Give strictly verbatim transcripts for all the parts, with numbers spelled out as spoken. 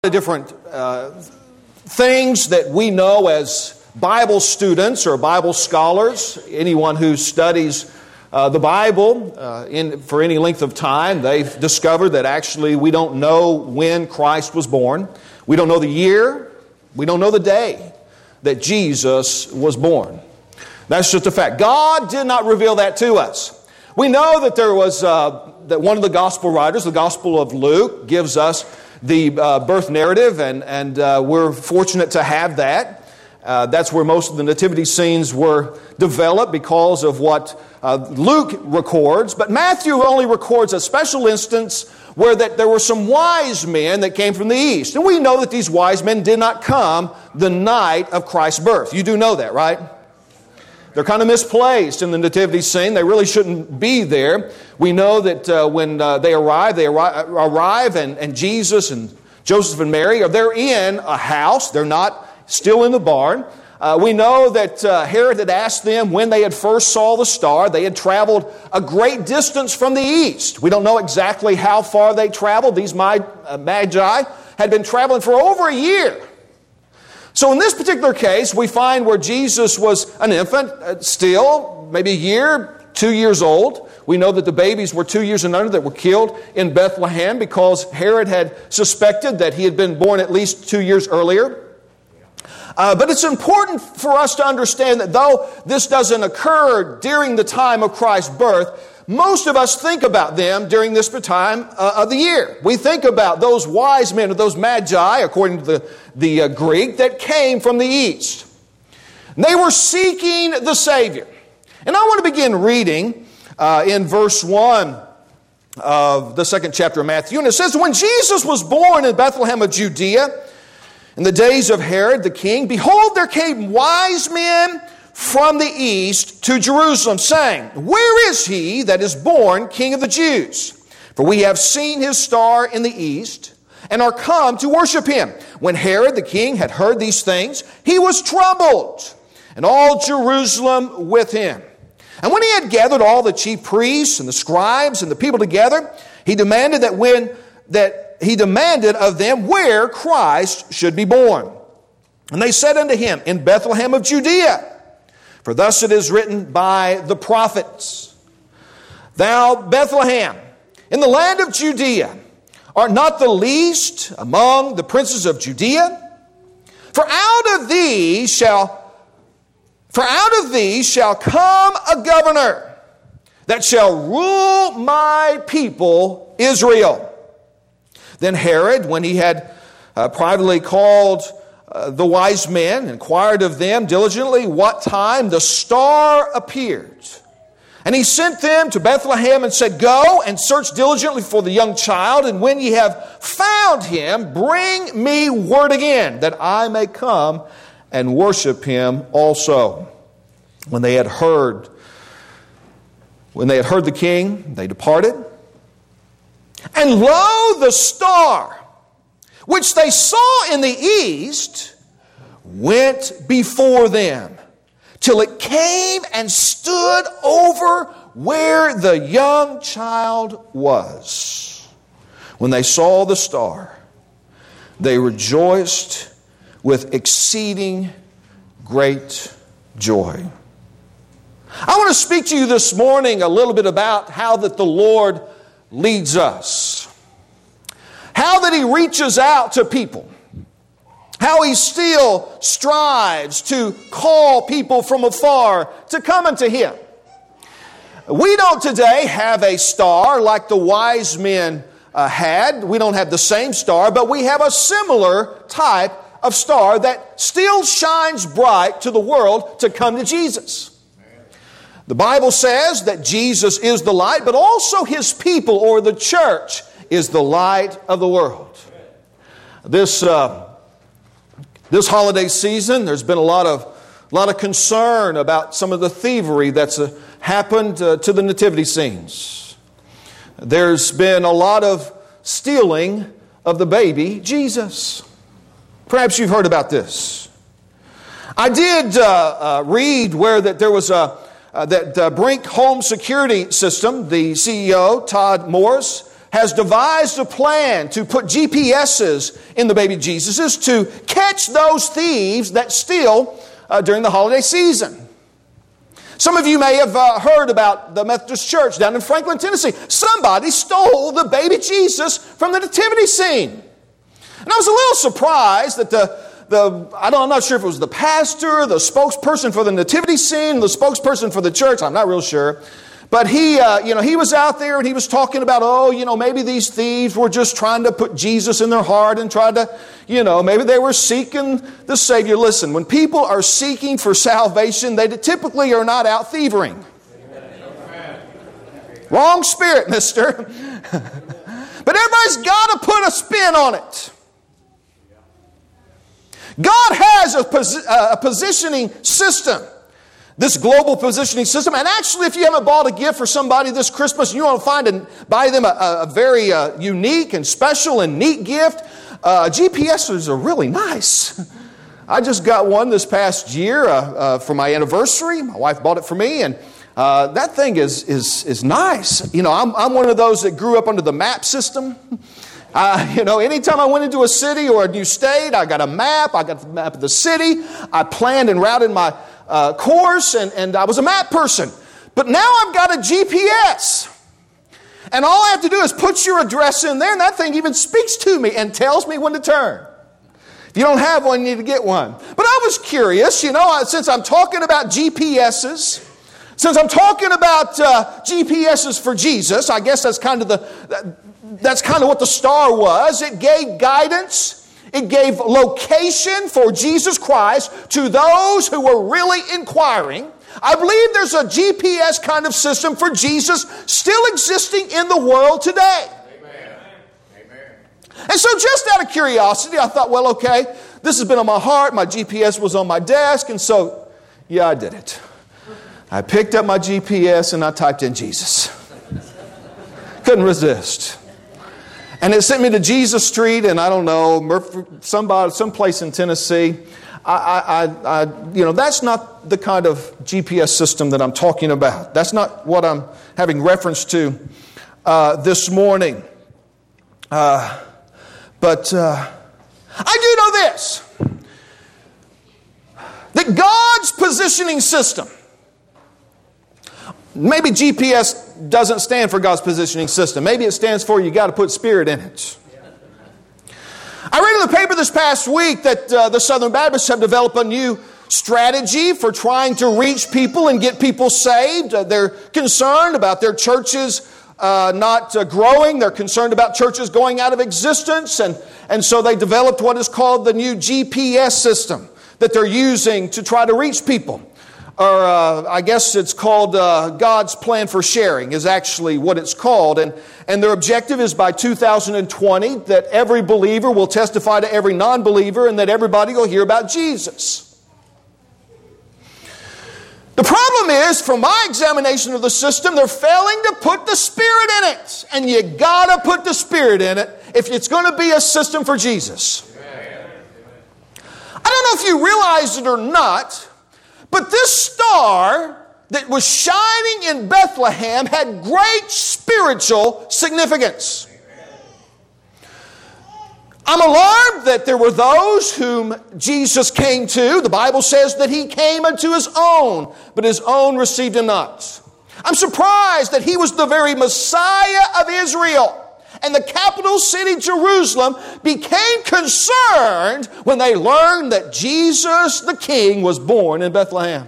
The different uh, things that we know as Bible students or Bible scholars. Anyone who studies uh, the Bible uh, in for any length of time, they've discovered that actually we don't know when Christ was born. We don't know the year. We don't know the day that Jesus was born. That's just a fact. God did not reveal that to us. We know that there was uh, that one of the gospel writers, the Gospel of Luke, gives us the uh, birth narrative, and, and uh, we're fortunate to have that. Uh, that's where most of the nativity scenes were developed because of what uh, Luke records. But Matthew only records a special instance where that there were some wise men that came from the east. And we know that these wise men did not come the night of Christ's birth. You do know that, right? They're kind of misplaced in the nativity scene. They really shouldn't be there. We know that uh, when uh, they arrive, they arri- arrive and, and Jesus and Joseph and Mary, are they're in a house. They're not still in the barn. Uh, we know that uh, Herod had asked them when they had first saw the star. They had traveled a great distance from the east. We don't know exactly how far they traveled. These magi had been traveling for over a year. So in this particular case, we find where Jesus was an infant, uh, still, maybe a year, two years old. We know that the babies were two years and under that were killed in Bethlehem because Herod had suspected that he had been born at least two years earlier. Uh, but it's important for us to understand that though this doesn't occur during the time of Christ's birth, most of us think about them during this time uh, of the year. We think about those wise men or those magi, according to the, the uh, Greek, that came from the east. They were seeking the Savior. And I want to begin reading uh, in verse one of the second chapter of Matthew. And it says, "When Jesus was born in Bethlehem of Judea, in the days of Herod the king, behold, there came wise men from the east to Jerusalem, saying, Where is he that is born King of the Jews? For we have seen his star in the east, and are come to worship him. When Herod the king had heard these things, he was troubled, and all Jerusalem with him. And when he had gathered all the chief priests and the scribes and the people together, he demanded that when that he demanded of them where Christ should be born. And they said unto him, In Bethlehem of Judea. For thus it is written by the prophets, Thou, Bethlehem, in the land of Judea, art not the least among the princes of Judea. For out of thee shall, for out of thee shall come a governor that shall rule my people Israel. Then Herod, when he had uh, privately called Uh, the wise men, inquired of them diligently what time the star appeared. And he sent them to Bethlehem and said, Go and search diligently for the young child, and when ye have found him, bring me word again, that I may come and worship him also. When they had heard, when they had heard the king, they departed. And lo, the star, which they saw in the east, went before them, till it came and stood over where the young child was. When they saw the star, they rejoiced with exceeding great joy." I want to speak to you this morning a little bit about how that the Lord leads us. How that He reaches out to people. How He still strives to call people from afar to come unto Him. We don't today have a star like the wise men uh, had. We don't have the same star, but we have a similar type of star that still shines bright to the world to come to Jesus. The Bible says that Jesus is the light, but also His people, or the church, is the light of the world. This uh, this holiday season, there's been a lot of lot of concern about some of the thievery that's uh, happened uh, to the nativity scenes. There's been a lot of stealing of the baby Jesus. Perhaps you've heard about this. I did uh, uh, read where that there was a uh, that uh, Brink Home Security System, the C E O Todd Morris, has devised a plan to put G P S's in the baby Jesuses to catch those thieves that steal uh, during the holiday season. Some of you may have uh, heard about the Methodist Church down in Franklin, Tennessee. Somebody stole the baby Jesus from the nativity scene. And I was a little surprised that the, the I don't, I'm not sure if it was the pastor, the spokesperson for the nativity scene, the spokesperson for the church, I'm not real sure. But he, uh, you know, he was out there and he was talking about, oh, you know, maybe these thieves were just trying to put Jesus in their heart and tried to, you know, maybe they were seeking the Savior. Listen, when people are seeking for salvation, they typically are not out thieving. Amen. Wrong spirit, mister. But everybody's got to put a spin on it. God has a, posi- a positioning system. This global positioning system. And actually, if you haven't bought a gift for somebody this Christmas, you want to find and buy them a, a very uh, unique and special and neat gift, uh, G P S's are really nice. I just got one this past year uh, uh, for my anniversary. My wife bought it for me, and uh, that thing is is is nice. You know, I'm I'm one of those that grew up under the map system. Uh, you know, anytime I went into a city or a new state, I got a map. I got the map of the city. I planned and routed my Uh, course, and, and I was a map person. But now I've got a G P S. And all I have to do is put your address in there, and that thing even speaks to me and tells me when to turn. If you don't have one, you need to get one. But I was curious, you know, since I'm talking about G P S's, since I'm talking about uh, G P S's for Jesus, I guess that's kind of the that's kind of what the star was. It gave guidance. It gave location for Jesus Christ to those who were really inquiring. I believe there's a G P S kind of system for Jesus still existing in the world today. Amen. Amen. And so just out of curiosity, I thought, well, okay, this has been on my heart. My G P S was on my desk. And so, yeah, I did it. I picked up my G P S and I typed in Jesus. Couldn't resist. And it sent me to Jesus Street, and I don't know, Murphy, somebody, someplace in Tennessee. I, I, I, you know, that's not the kind of G P S system that I'm talking about. That's not what I'm having reference to uh, this morning. Uh, but uh, I do know this: that God's positioning system. Maybe G P S doesn't stand for God's positioning system. Maybe it stands for you got to put spirit in it. I read in the paper this past week that uh, the Southern Baptists have developed a new strategy for trying to reach people and get people saved. Uh, they're concerned about their churches uh, not uh, growing. They're concerned about churches going out of existence. And, and so they developed what is called the new G P S system that they're using to try to reach people. Or uh, I guess it's called uh, God's Plan for Sharing is actually what it's called. And, and their objective is by two thousand twenty that every believer will testify to every non-believer and that everybody will hear about Jesus. The problem is, from my examination of the system, they're failing to put the Spirit in it. And you got to put the Spirit in it if it's going to be a system for Jesus. I don't know if you realize it or not, but this star that was shining in Bethlehem had great spiritual significance. I'm alarmed that there were those whom Jesus came to. The Bible says that He came unto His own, but His own received Him not. I'm surprised that He was the very Messiah of Israel. And the capital city, Jerusalem, became concerned when they learned that Jesus the King was born in Bethlehem.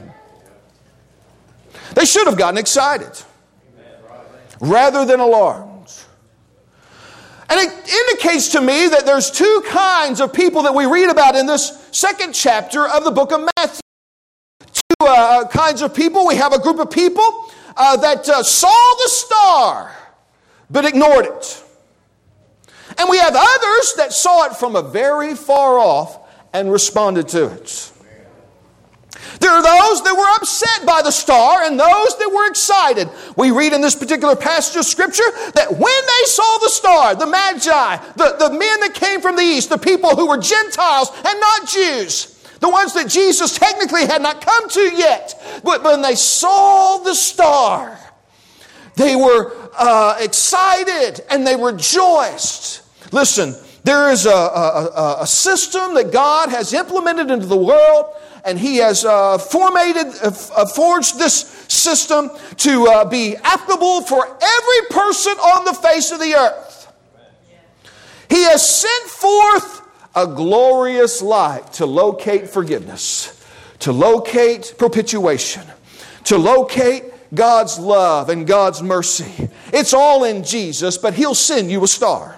They should have gotten excited rather than alarmed. And it indicates to me that there's two kinds of people that we read about in this second chapter of the book of Matthew. Two uh, kinds of people. We have a group of people uh, that uh, saw the star but ignored it. And we have others that saw it from a very far off and responded to it. There are those that were upset by the star and those that were excited. We read in this particular passage of Scripture that when they saw the star, the Magi, the, the men that came from the east, the people who were Gentiles and not Jews, the ones that Jesus technically had not come to yet, but when they saw the star, they were uh, excited and they rejoiced. Listen, there is a, a, a system that God has implemented into the world, and He has uh, formated, uh, forged this system to uh, be applicable for every person on the face of the earth. He has sent forth a glorious light to locate forgiveness, to locate propitiation, to locate God's love and God's mercy. It's all in Jesus, but He'll send you a star.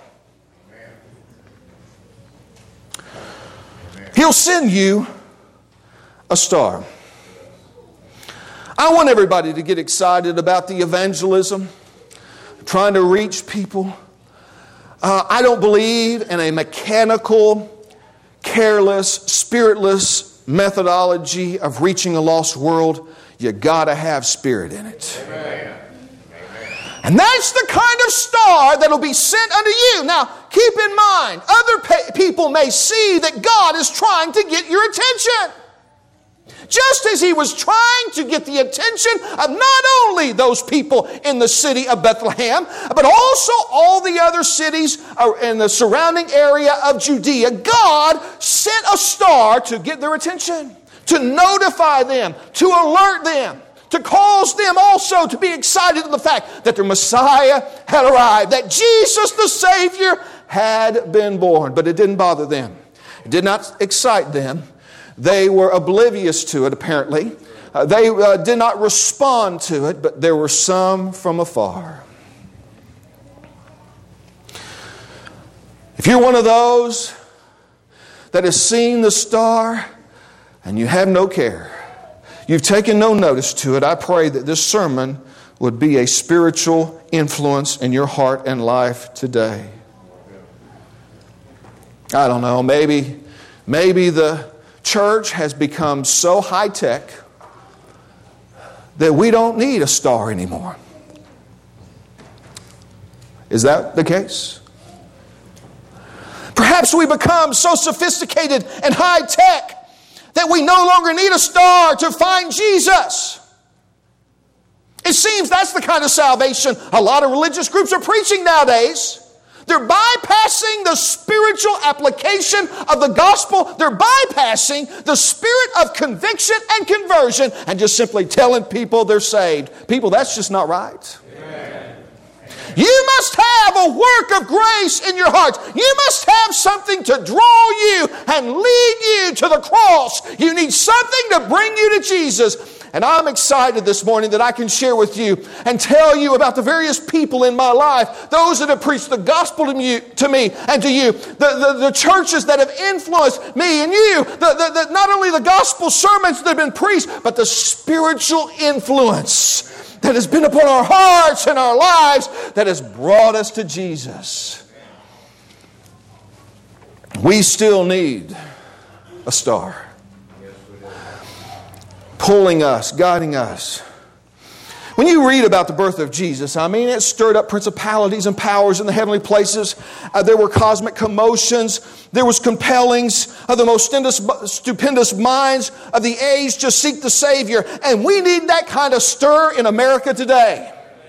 He'll send you a star. I want everybody to get excited about the evangelism, trying to reach people. Uh, I don't believe in a mechanical, careless, spiritless methodology of reaching a lost world. You got to have spirit in it. Amen. And that's the kind of star that'll be sent unto you. Now, keep in mind, other pe- people may see that God is trying to get your attention. Just as He was trying to get the attention of not only those people in the city of Bethlehem, but also all the other cities in the surrounding area of Judea, God sent a star to get their attention, to notify them, to alert them, to cause them also to be excited of the fact that their Messiah had arrived, that Jesus the Savior had been born. But it didn't bother them. It did not excite them. They were oblivious to it, apparently. Uh, they uh, did not respond to it, but there were some from afar. If you're one of those that has seen the star and you have no care, you've taken no notice to it, I pray that this sermon would be a spiritual influence in your heart and life today. I don't know, maybe, maybe the church has become so high-tech that we don't need a star anymore. Is that the case? Perhaps we become so sophisticated and high-tech that we no longer need a star to find Jesus. It seems that's the kind of salvation a lot of religious groups are preaching nowadays. They're bypassing the spiritual application of the gospel. They're bypassing the spirit of conviction and conversion and just simply telling people they're saved. People, that's just not right. Amen. You must have a work of grace in your heart. You must have something to draw you and lead you to the cross. You need something to bring you to Jesus. And I'm excited this morning that I can share with you and tell you about the various people in my life, those that have preached the gospel to me, to me and to you, the, the, the churches that have influenced me and you, the, the, the, not only the gospel sermons that have been preached, but the spiritual influence that has been upon our hearts and our lives that has brought us to Jesus. We still need a star. Pulling us, guiding us. When you read about the birth of Jesus, I mean, it stirred up principalities and powers in the heavenly places. Uh, there were cosmic commotions. There was compellings of the most stupendous, stupendous minds of the age to seek the Savior. And we need that kind of stir in America today.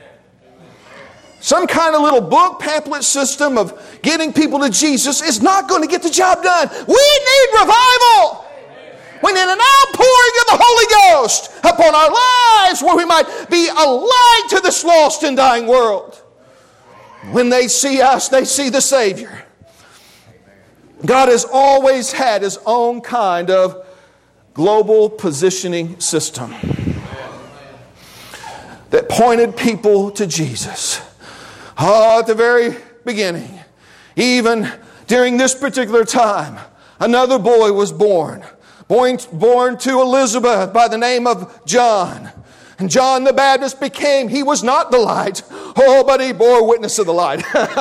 Some kind of little book pamphlet system of getting people to Jesus is not going to get the job done. We need revival. We need an outpouring of the Holy Ghost upon our lives where we might be a light to this lost and dying world. When they see us, they see the Savior. God has always had His own kind of global positioning system that pointed people to Jesus. Oh, at the very beginning, even during this particular time, another boy was born. Born, born to Elizabeth by the name of John. And John the Baptist became, he was not the light. Oh, but he bore witness of the light.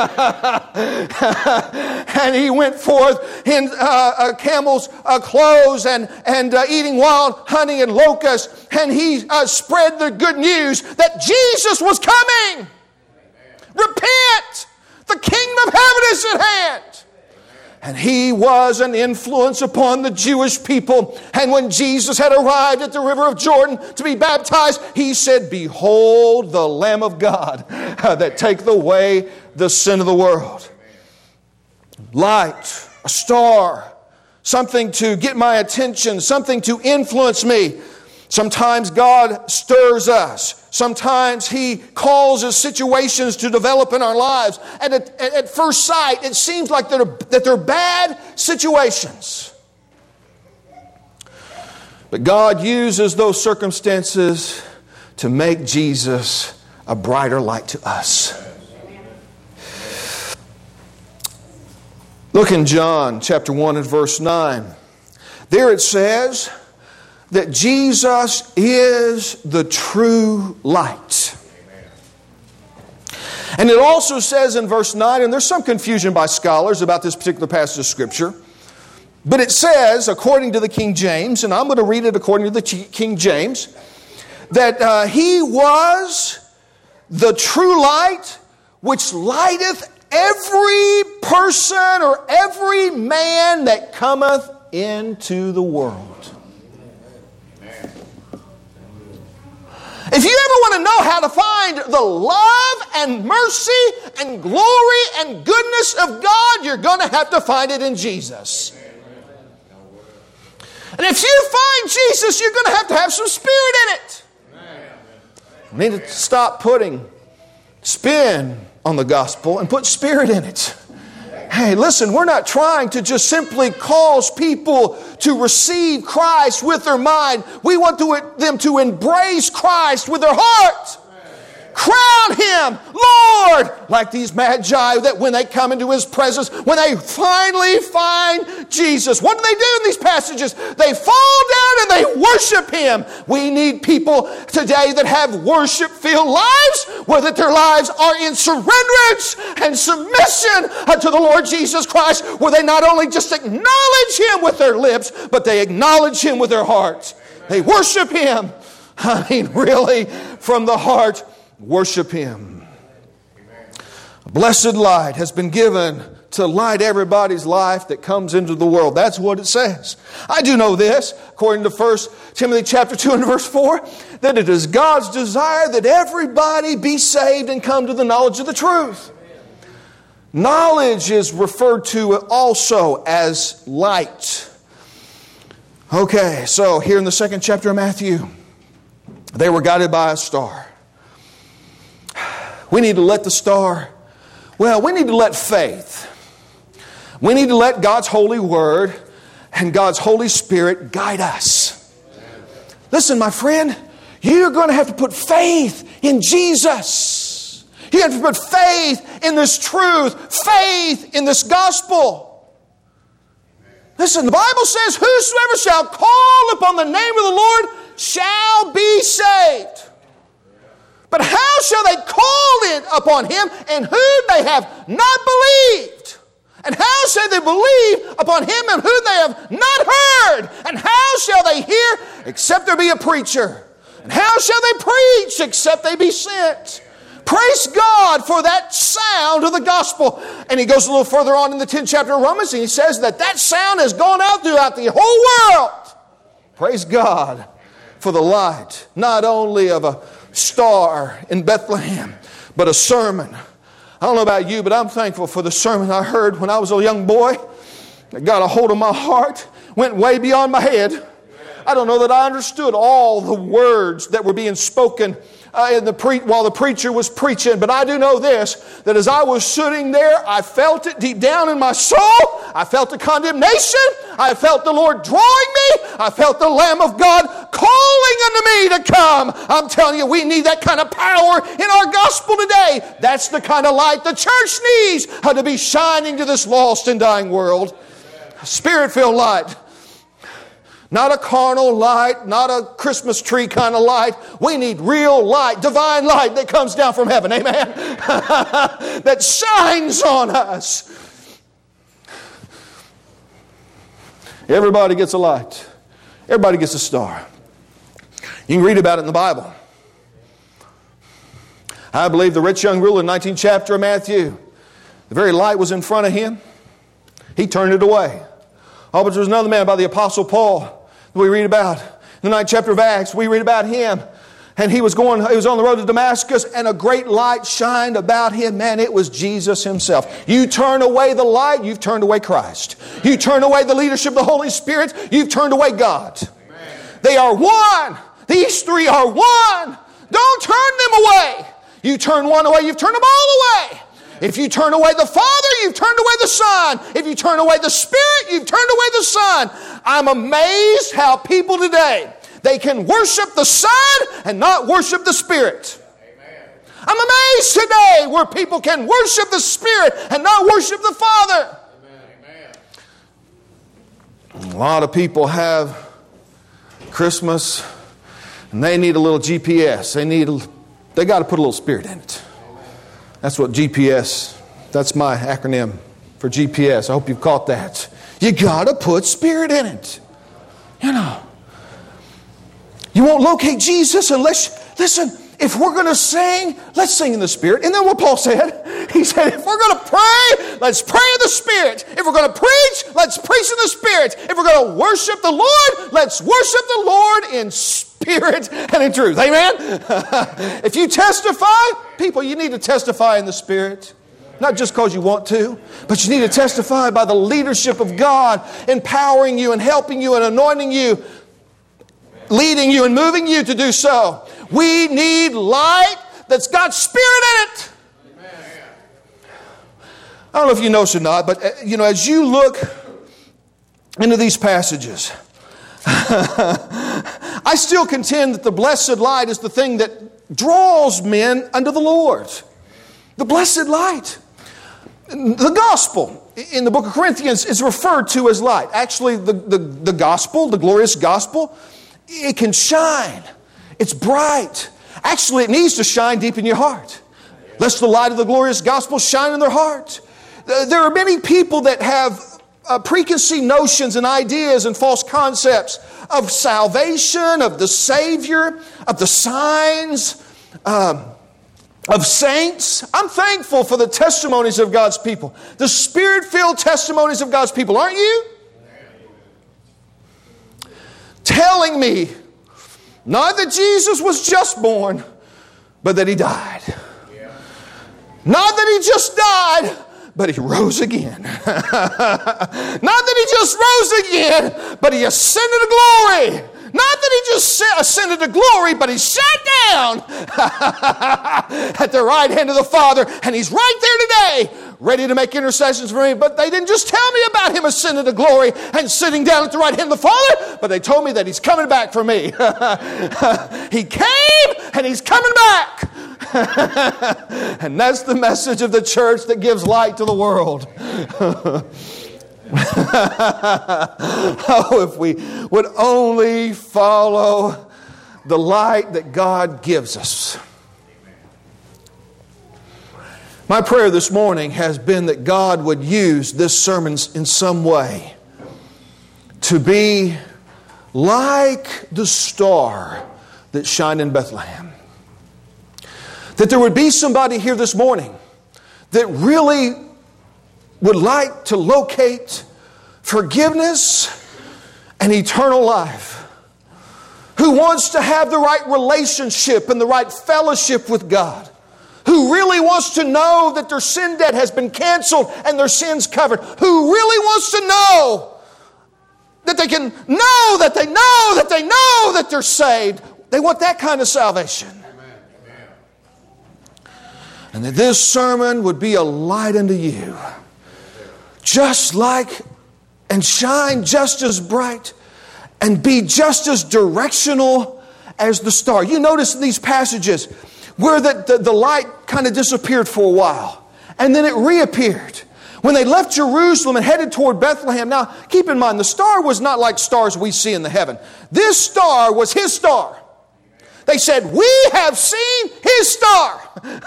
And he went forth in uh, uh, camel's uh, clothes and, and uh, eating wild honey and locusts. And he uh, spread the good news that Jesus was coming. Repent! The kingdom of heaven is at hand. And he was an influence upon the Jewish people. And when Jesus had arrived at the river of Jordan to be baptized, he said, "Behold the Lamb of God that taketh away the sin of the world." Light, a star, something to get my attention, something to influence me. Sometimes God stirs us. Sometimes He causes situations to develop in our lives. And at, at first sight, it seems like they're, that they're bad situations. But God uses those circumstances to make Jesus a brighter light to us. Look in John chapter one and verse nine. There it says that Jesus is the true light. And it also says in verse nine, and there's some confusion by scholars about this particular passage of Scripture, but it says, according to the King James, and I'm going to read it according to the King James, that uh, He was the true light which lighteth every person or every man that cometh into the world. If you ever want to know how to find the love and mercy and glory and goodness of God, you're going to have to find it in Jesus. And if you find Jesus, you're going to have to have some Spirit in it. We need to stop putting spin on the gospel and put Spirit in it. Hey, listen, we're not trying to just simply cause people to receive Christ with their mind. We want to, them to embrace Christ with their heart. Crown Him Lord, like these magi that when they come into His presence, when they finally find Jesus, what do they do in these passages? They fall down and they worship Him. We need people today that have worship-filled lives, where that their lives are in surrenderance and submission unto the Lord Jesus Christ, where they not only just acknowledge Him with their lips, but they acknowledge Him with their heart. They worship Him. I mean, really, from the heart. Worship Him. A blessed light has been given to light everybody's life that comes into the world. That's what it says. I do know this, according to First Timothy chapter two and verse four, that it is God's desire that everybody be saved and come to the knowledge of the truth. Knowledge is referred to also as light. Okay, so here in the second chapter of Matthew, they were guided by a star. We need to let the star, well, we need to let faith, we need to let God's holy word and God's Holy Spirit guide us. Listen, my friend, you're going to have to put faith in Jesus. You have to put faith in this truth, faith in this gospel. Listen, the Bible says, whosoever shall call upon the name of the Lord shall be saved. But how shall they call it upon Him in whom they have not believed? And how shall they believe upon Him in whom they have not heard? And how shall they hear except there be a preacher? And how shall they preach except they be sent? Praise God for that sound of the gospel. And he goes a little further on in the tenth chapter of Romans, and he says that that sound has gone out throughout the whole world. Praise God for the light, not only of a star in Bethlehem, but a sermon. I don't know about you, but I'm thankful for the sermon I heard when I was a young boy. It got a hold of my heart, went way beyond my head. I don't know that I understood all the words that were being spoken uh, in the pre- while the preacher was preaching, but I do know this, that as I was sitting there, I felt it deep down in my soul. I felt the condemnation. I felt the Lord drawing me. I felt the Lamb of God calling unto me to come. I'm telling you, we need that kind of power in our gospel today. That's the kind of light the church needs uh, to be shining to this lost and dying world. Spirit-filled light. Not a carnal light, not a Christmas tree kind of light. We need real light, divine light that comes down from heaven. Amen? That shines on us. Everybody gets a light. Everybody gets a star. You can read about it in the Bible. I believe the rich young ruler in the nineteenth chapter of Matthew, the very light was in front of him. He turned it away. Oh, but there was another man by the Apostle Paul that we read about. In the ninth chapter of Acts, we read about him. And he was going, he was on the road to Damascus, and a great light shined about him. Man, it was Jesus himself. You turn away the light, you've turned away Christ. You turn away the leadership of the Holy Spirit, you've turned away God. Amen. They are one. These three are one. Don't turn them away. You turn one away, you've turned them all away. If you turn away the Father, you've turned away the Son. If you turn away the Spirit, you've turned away the Son. I'm amazed how people today, they can worship the Son and not worship the Spirit. Amen. I'm amazed today where people can worship the Spirit and not worship the Father. Amen. A lot of people have Christmas and they need a little G P S. They need, they got to put a little Spirit in it. That's what G P S, that's my acronym for G P S. I hope you've caught that. You got to put Spirit in it. You know. You won't locate Jesus unless, listen, if we're going to sing, let's sing in the Spirit. And then what Paul said, he said, if we're going to pray, let's pray in the Spirit. If we're going to preach, let's preach in the Spirit. If we're going to worship the Lord, let's worship the Lord in spirit and in truth. Amen? If you testify, people, you need to testify in the Spirit. Not just because you want to, but you need to testify by the leadership of God, empowering you and helping you and anointing you, leading you and moving you to do so. We need light that's got Spirit in it. Amen. I don't know if you notice or not, but you know, as you look into these passages, I still contend that the blessed light is the thing that draws men unto the Lord. The blessed light. The gospel in the book of Corinthians is referred to as light. Actually, the, the, the gospel, the glorious gospel, it can shine. It's bright. Actually, it needs to shine deep in your heart. Lest the light of the glorious gospel shine in their heart. There are many people that have uh, preconceived notions and ideas and false concepts of salvation, of the Savior, of the signs, um, of saints. I'm thankful for the testimonies of God's people. The Spirit-filled testimonies of God's people, aren't you? Telling me not that Jesus was just born, but that He died. Yeah. Not that He just died, but He rose again. Not that He just rose again, but He ascended to glory. Not that He just ascended to glory, but He sat down at the right hand of the Father, and He's right there today, ready to make intercessions for me. But they didn't just tell me about Him ascending to glory and sitting down at the right hand of the Father, but they told me that He's coming back for me. He came, and He's coming back. And that's the message of the church that gives light to the world. Oh, if we would only follow the light that God gives us. My prayer this morning has been that God would use this sermon in some way to be like the star that shined in Bethlehem. That there would be somebody here this morning that really would like to locate forgiveness and eternal life. Who wants to have the right relationship and the right fellowship with God. Who really wants to know that their sin debt has been canceled and their sins covered. Who really wants to know that they can know that they know that they know that they're saved. They want that kind of salvation. Amen. And that this sermon would be a light unto you. Just like and shine just as bright and be just as directional as the star. You notice in these passages where the, the, the light kind of disappeared for a while and then it reappeared. When they left Jerusalem and headed toward Bethlehem. Now, keep in mind, the star was not like stars we see in the heaven. This star was His star. They said, we have seen His star. And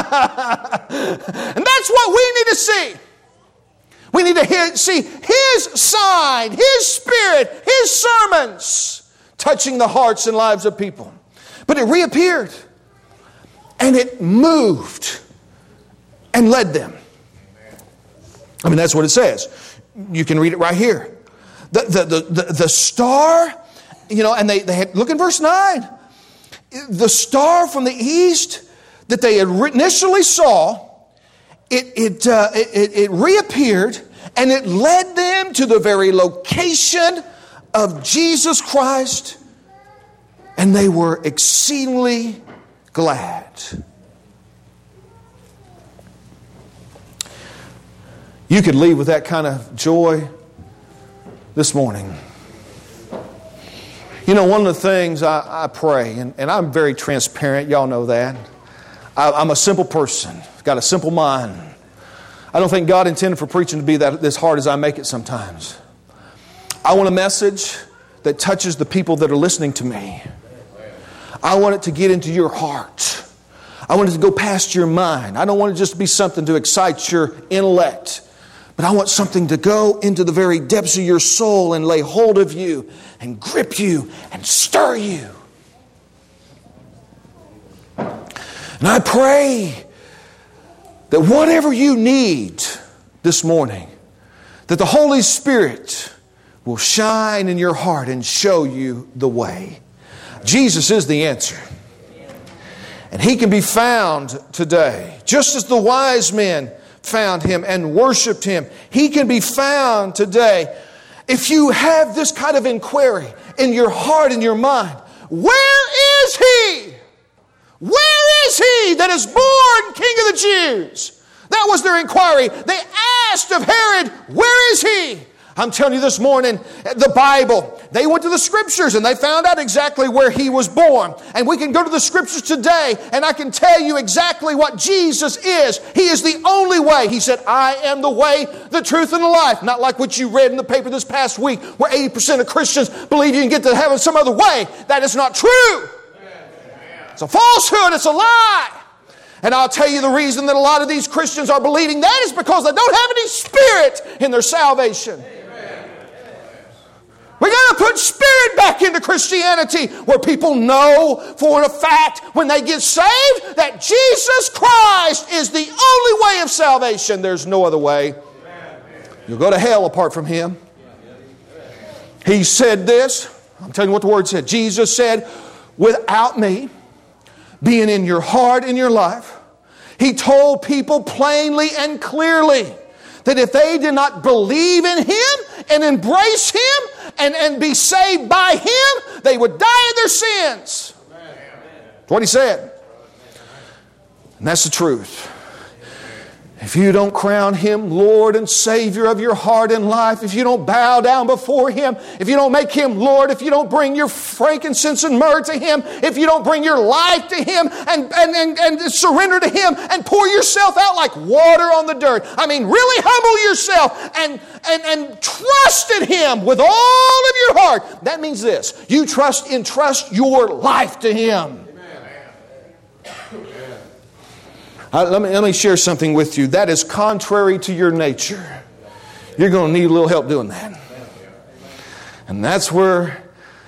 that's what we need to see. We need to hear, see His sign, His Spirit, His sermons touching the hearts and lives of people. But it reappeared. And it moved and led them. I mean, that's what it says. You can read it right here. The, the, the, the, the star, you know, and they, they had, look in verse nine. The star from the east that they had initially saw, it, it, uh, it, it reappeared, and it led them to the very location of Jesus Christ, and they were exceedingly glad. You could leave with that kind of joy this morning. You know, one of the things I, I pray, and, and I'm very transparent, y'all know that. I, I'm a simple person, got a simple mind. I don't think God intended for preaching to be that as hard as I make it sometimes. I want a message that touches the people that are listening to me. I want it to get into your heart. I want it to go past your mind. I don't want it just to be something to excite your intellect. But I want something to go into the very depths of your soul and lay hold of you and grip you and stir you. And I pray that whatever you need this morning, that the Holy Spirit will shine in your heart and show you the way. Jesus is the answer. And He can be found today, just as the wise men found Him and worshiped Him. He can be found today. If you have this kind of inquiry in your heart and your mind, where is He? Where is He that is born King of the Jews? That was their inquiry. They asked of Herod, where is He? I'm telling you this morning, the Bible, they went to the Scriptures and they found out exactly where He was born. And we can go to the Scriptures today and I can tell you exactly what Jesus is. He is the only way. He said, I am the way, the truth, and the life. Not like what you read in the paper this past week where eighty percent of Christians believe you can get to heaven some other way. That is not true. It's a falsehood. It's a lie. And I'll tell you the reason that a lot of these Christians are believing that is because they don't have any Spirit in their salvation. We got to put Spirit back into Christianity where people know for a fact when they get saved that Jesus Christ is the only way of salvation. There's no other way. You'll go to hell apart from Him. He said this. I'm telling you what the Word said. Jesus said, without me being in your heart, in your life, He told people plainly and clearly that if they did not believe in Him and embrace Him and, and be saved by Him, they would die in their sins. That's what He said. And that's the truth. If you don't crown Him Lord and Savior of your heart and life, if you don't bow down before Him, if you don't make Him Lord, if you don't bring your frankincense and myrrh to Him, if you don't bring your life to Him and, and, and, and surrender to Him and pour yourself out like water on the dirt. I mean, really humble yourself and, and, and trust in Him with all of your heart. That means this. You trust, entrust your life to Him. Uh, let me, let me share something with you. That is contrary to your nature. You're going to need a little help doing that. And that's where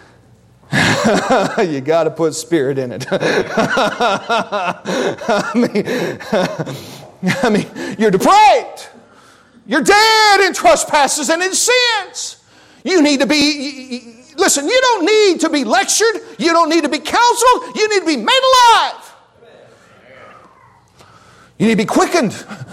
you got to put Spirit in it. I mean, I mean, you're depraved. You're dead in trespasses and in sins. You need to be, listen, you don't need to be lectured. You don't need to be counseled. You need to be made alive. You need to be quickened.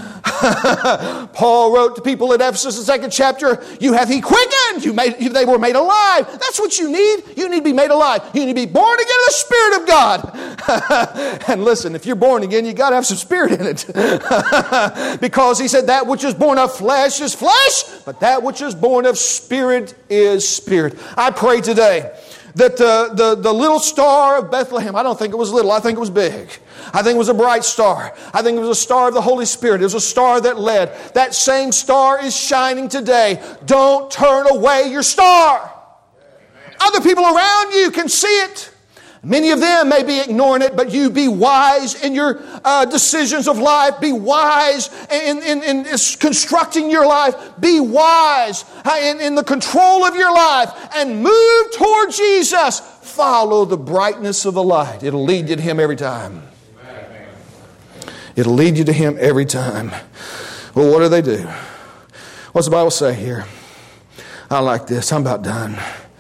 Paul wrote to people at Ephesus, the second chapter, you have He quickened. You made, you, they were made alive. That's what you need. You need to be made alive. You need to be born again in the Spirit of God. And listen, if you're born again, you got to have some Spirit in it. Because He said that which is born of flesh is flesh, but that which is born of Spirit is Spirit. I pray today that the, the, the little star of Bethlehem, I don't think it was little, I think it was big. I think it was a bright star. I think it was a star of the Holy Spirit. It was a star that led. That same star is shining today. Don't turn away your star. Other people around you can see it. Many of them may be ignoring it, but you be wise in your uh, decisions of life. Be wise in, in, in constructing your life. Be wise in, in the control of your life and move toward Jesus. Follow the brightness of the light. It'll lead you to Him every time. It'll lead you to Him every time. Well, what do they do? What's the Bible say here? I like this. I'm about done.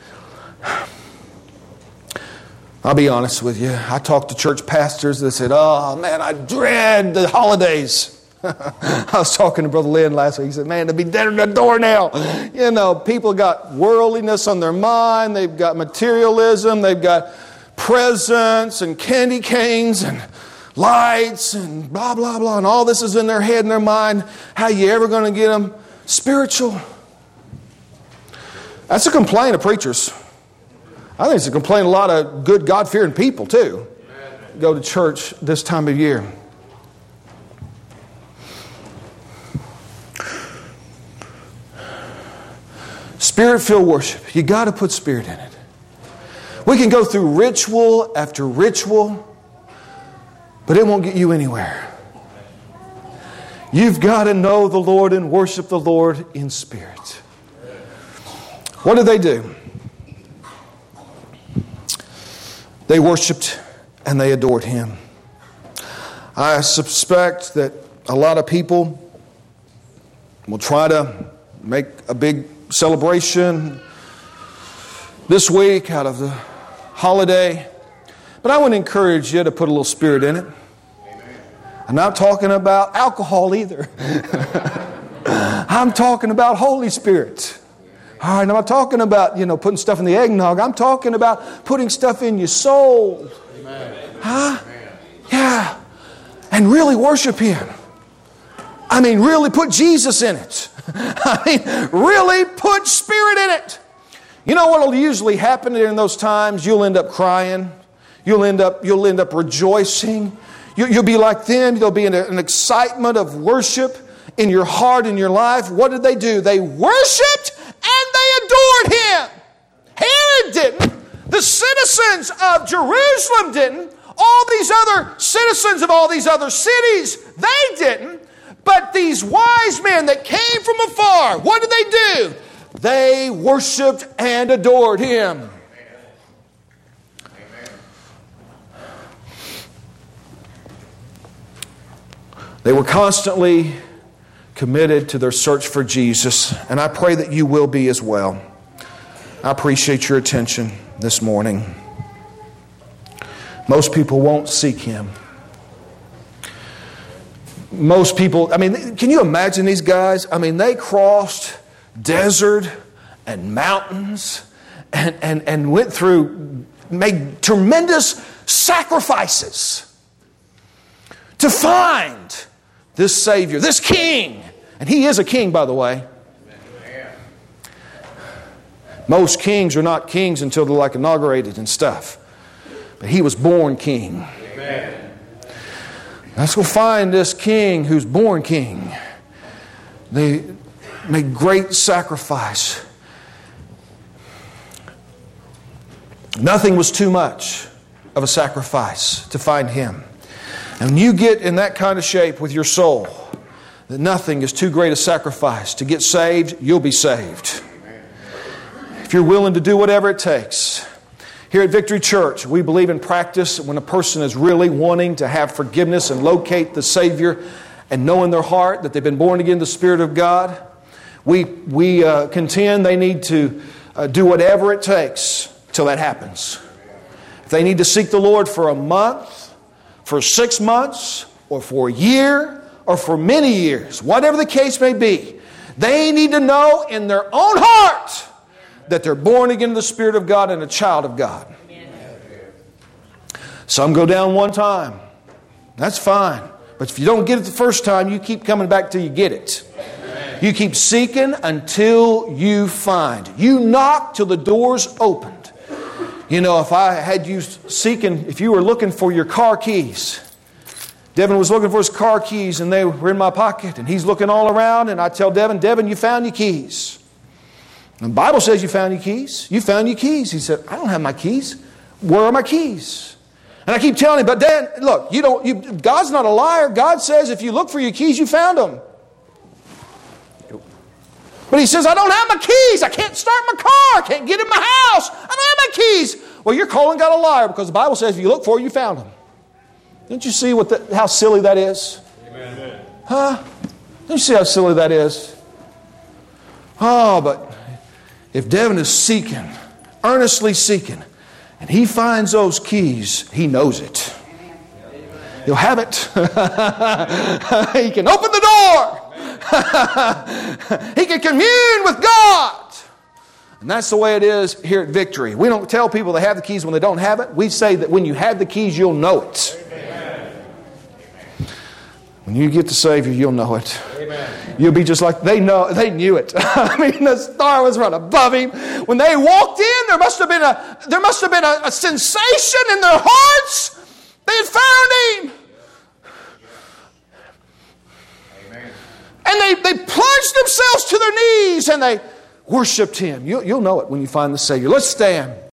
I'll be honest with you. I talked to church pastors that said, oh, man, I dread the holidays. I was talking to Brother Lynn last week. He said, man, they'll be dead at the door now. You know, people got worldliness on their mind. They've got materialism. They've got presents and candy canes and lights and blah, blah, blah. And all this is in their head and their mind. How you ever going to get them spiritual? That's a complaint of preachers. I think it's a complaint of a lot of good God-fearing people, too. Go to church this time of year. Spirit-filled worship. You got to put spirit in it. We can go through ritual after ritual, but it won't get you anywhere. You've got to know the Lord and worship the Lord in spirit. What did they do? They worshiped and they adored Him. I suspect that a lot of people will try to make a big celebration this week out of the holiday. But I want to encourage you to put a little spirit in it. I'm not talking about alcohol either. I'm talking about Holy Spirit. All right, I'm not talking about, you know, putting stuff in the eggnog. I'm talking about putting stuff in your soul. Amen. Huh? Amen. Yeah. And really worship Him. I mean, really put Jesus in it. I mean, really put spirit in it. You know what will usually happen during those times? You'll end up crying. You'll end up, you'll end up rejoicing. You, you'll be like them. There'll be an, an excitement of worship in your heart, in your life. What did they do? They worshiped and they adored Him. Herod didn't. The citizens of Jerusalem didn't. All these other citizens of all these other cities, they didn't. But these wise men that came from afar, what did they do? They worshiped and adored Him. They were constantly committed to their search for Jesus, and I pray that you will be as well. I appreciate your attention this morning. Most people won't seek Him. Most people, I mean, can you imagine these guys? I mean, they crossed desert and mountains and, and, and went through, made tremendous sacrifices to find this Savior, this King. And He is a king, by the way. Most kings are not kings until they're like inaugurated and stuff. But He was born king. Amen. Let's go find this king who's born king. They made great sacrifice. Nothing was too much of a sacrifice to find Him. And when you get in that kind of shape with your soul, that nothing is too great a sacrifice to get saved, you'll be saved. If you're willing to do whatever it takes. Here at Victory Church, we believe in practice when a person is really wanting to have forgiveness and locate the Savior and know in their heart that they've been born again in the Spirit of God. We, we uh, contend they need to uh, do whatever it takes till that happens. If they need to seek the Lord for a month, for six months, or for a year, or for many years, whatever the case may be, they need to know in their own heart that they're born again in the Spirit of God and a child of God. Some go down one time. That's fine. But if you don't get it the first time, you keep coming back till you get it. You keep seeking until you find. You knock till the door's opened. You know, if I had you seeking, if you were looking for your car keys, Devin was looking for his car keys and they were in my pocket, and he's looking all around, and I tell Devin, Devin, you found your keys. And the Bible says you found your keys. You found your keys. He said, I don't have my keys. Where are my keys? And I keep telling him, but Dan, look, you don't. You, God's not a liar. God says if you look for your keys, you found them. But he says, I don't have my keys. I can't start my car. I can't get in my house. I don't have my keys. Well, you're calling God a liar because the Bible says if you look for it, you found them. Don't you see what the, how silly that is? Amen. Huh? Don't you see how silly that is? Oh, but if Devin is seeking, earnestly seeking, and he finds those keys, he knows it. He'll have it. He can open the door. He can commune with God. And that's the way it is here at Victory. We don't tell people they have the keys when they don't have it. We say that when you have the keys, you'll know it. Amen. When you get the Savior, you'll know it. Amen. You'll be just like they know. They knew it. I mean, the star was right above him. When they walked in, there must have been a there must have been a, a sensation in their hearts. They had found him. Amen. And they, they plunged themselves to their knees and they worshipped him. You'll, you'll know it when you find the Savior. Let's stand.